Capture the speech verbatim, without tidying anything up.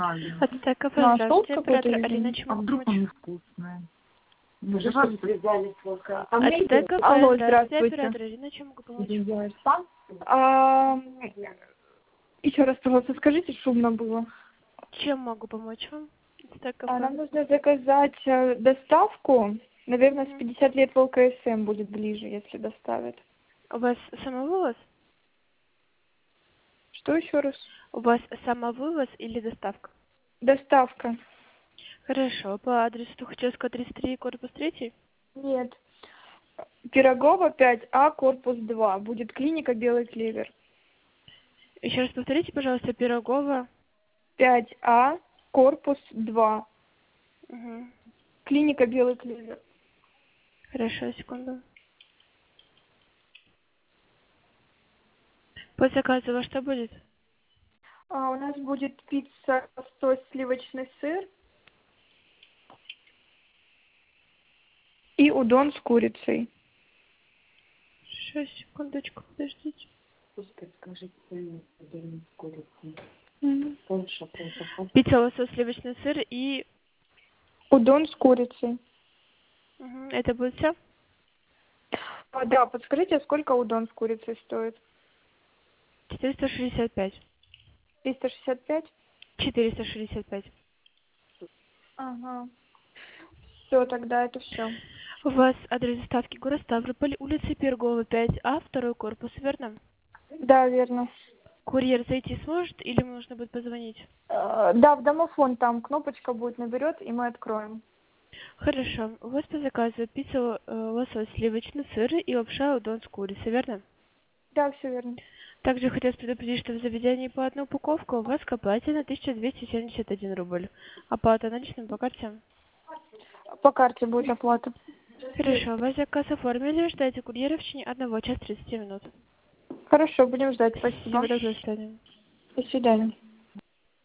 Ацтека, Ну, а здравствуйте, стол какой-то оператор или Алина, нет? чем А могу вдруг помочь? он невкусный? Вы же вас взяли сколько? А мне Ацтека, Алло, здравствуйте, здравствуйте. оператор Алина, чем могу помочь? делаешь сам? А, еще раз, пожалуйста, скажите, шумно было. Чем могу помочь вам? Ацтека, А, нам нужно заказать э, доставку. Наверное, с пятьдесят лет в ЛКСМ будет ближе, если доставят. у вас самовывоз? Что еще раз? У вас самовывоз или доставка? Доставка. Хорошо, по адресу Тухачевского, тридцать три, корпус три? Нет. Пирогова пять А, корпус два. Будет клиника Белый Клевер. Еще раз повторите, пожалуйста, Пирогова. пять А, корпус два. Угу. Клиника Белый Клевер. Хорошо, секунду. По заказу у вас что будет? А, у нас будет пицца, сос, сливочный сыр и удон с курицей. Сейчас, секундочку, подождите. Пускай скажите, удон с курицей. Мгм. Польша, Польша. Пицца, лосось, сливочный сыр и... Удон с курицей. Угу. Это будет все? А, да, подскажите, сколько удон с курицей стоит? четыреста шестьдесят пять. триста шестьдесят пять? четыреста шестьдесят пять. Ага. Все, тогда это все. У вас адрес доставки город Ставрополь, улица Пирогова, пять А, второй корпус, верно? Да, верно. Курьер зайти сможет или нужно будет позвонить? Э, Да, в домофон там кнопочка будет, наберет, и мы откроем. Хорошо. У вас по заказу пицца, э, лосось, сливочный сыр и лапша удон с курицей, верно? Да, все верно. Также хотелось предупредить, что в заведении по одну упаковку у вас к оплате на тысяча двести семьдесят один рубль. Оплата наличными по карте. По карте будет оплата. Хорошо. Ваш заказ оформили. Ждайте курьера в течение одного часа тридцати минут. Хорошо, будем ждать. Спасибо. Всего доброго, до свидания. До свидания.